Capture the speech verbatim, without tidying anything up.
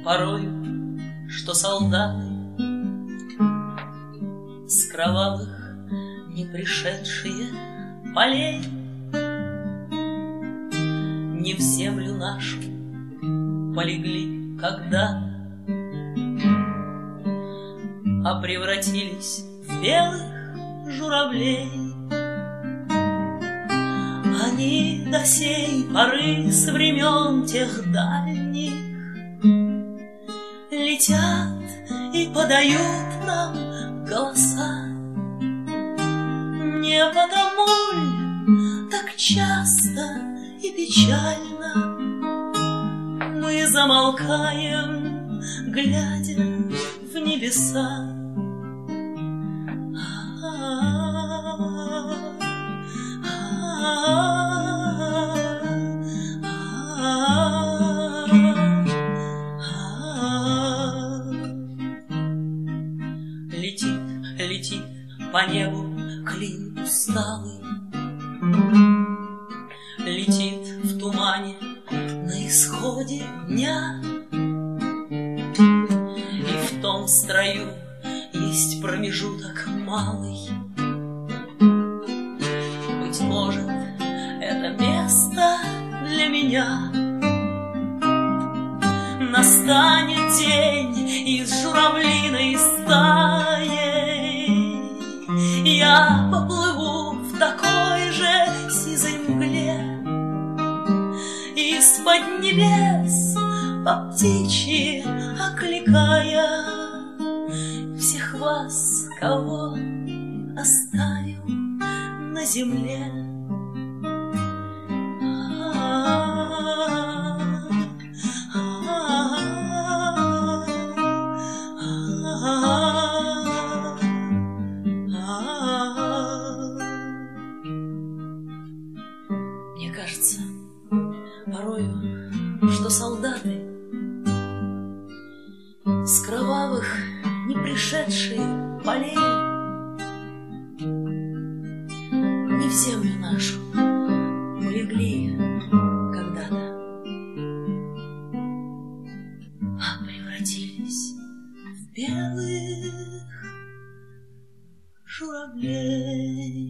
порою, что солдаты с кровавых не пришедшие полей не в землю нашу полегли когда, а превратились в белых журавлей. Они до сей поры с времен тех дальних летят и подают нам голоса. Не потому ль так часто и печально мы замолкаем, глядя в небеса? Летит, летит по небу клин усталый, летит в тумане на исходе дня, и в том строю есть промежуток малый. Быть может, это место для меня. Настанет день из журавлиной стаи, я поплыву в такой же сизой мгле, из-под небес по птичьи окликая всех вас, кого оставил на земле. Мне кажется порою, что солдаты с кровавых не пришедшие полей не в землю нашу полегли когда-то, а превратились в белых журавлей.